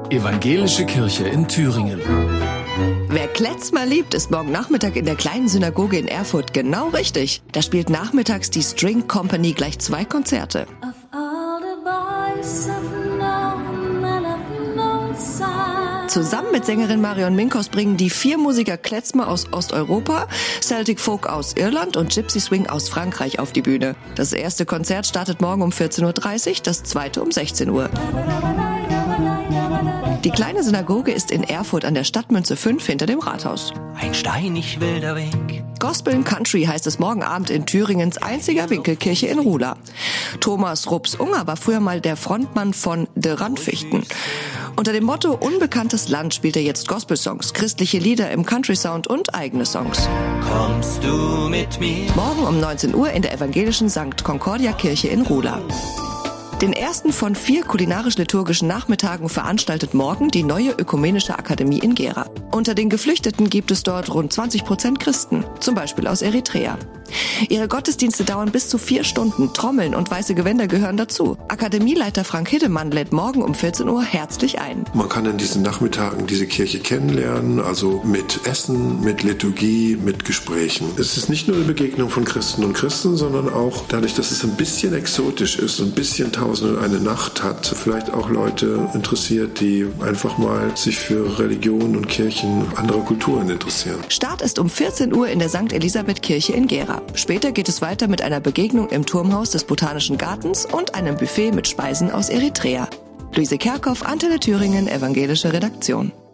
Evangelische Kirche in Thüringen. Wer Kletzmer liebt, ist morgen Nachmittag in der kleinen Synagoge in Erfurt genau richtig. Da spielt nachmittags die String Company gleich 2 Konzerte. Zusammen mit Sängerin Marion Minkos bringen die 4 Musiker Kletzmer aus Osteuropa, Celtic Folk aus Irland und Gypsy Swing aus Frankreich auf die Bühne. Das erste Konzert startet morgen um 14.30 Uhr, das zweite um 16 Uhr. Die kleine Synagoge ist in Erfurt an der Stadtmünze 5 hinter dem Rathaus. Ein steinig wilder Weg. Gospel and Country heißt es morgen Abend in Thüringens einziger Winkelkirche in Ruhla. Thomas Rups-Unger war früher mal der Frontmann von De Randfichten. Unter dem Motto Unbekanntes Land spielt er jetzt Gospelsongs, christliche Lieder im Country-Sound und eigene Songs. Kommst du mit mir? Morgen um 19 Uhr in der evangelischen St. Concordia Kirche in Ruhla. Den ersten von 4 kulinarisch-liturgischen Nachmittagen veranstaltet morgen die neue Ökumenische Akademie in Gera. Unter den Geflüchteten gibt es dort rund 20% Christen, zum Beispiel aus Eritrea. Ihre Gottesdienste dauern bis zu 4 Stunden, Trommeln und weiße Gewänder gehören dazu. Akademieleiter Frank Hiddemann lädt morgen um 14 Uhr herzlich ein. Man kann in diesen Nachmittagen diese Kirche kennenlernen, also mit Essen, mit Liturgie, mit Gesprächen. Es ist nicht nur eine Begegnung von Christen und Christen, sondern auch dadurch, dass es ein bisschen exotisch ist, ein bisschen Tausend und eine Nacht hat, vielleicht auch Leute interessiert, die einfach mal sich für Religion und Kirchen anderer Kulturen interessieren. Start ist um 14 Uhr in der St. Elisabeth Kirche in Gera. Später geht es weiter mit einer Begegnung im Turmhaus des Botanischen Gartens und einem Buffet mit Speisen aus Eritrea. Luise Kerkhoff, Antenne Thüringen, evangelische Redaktion.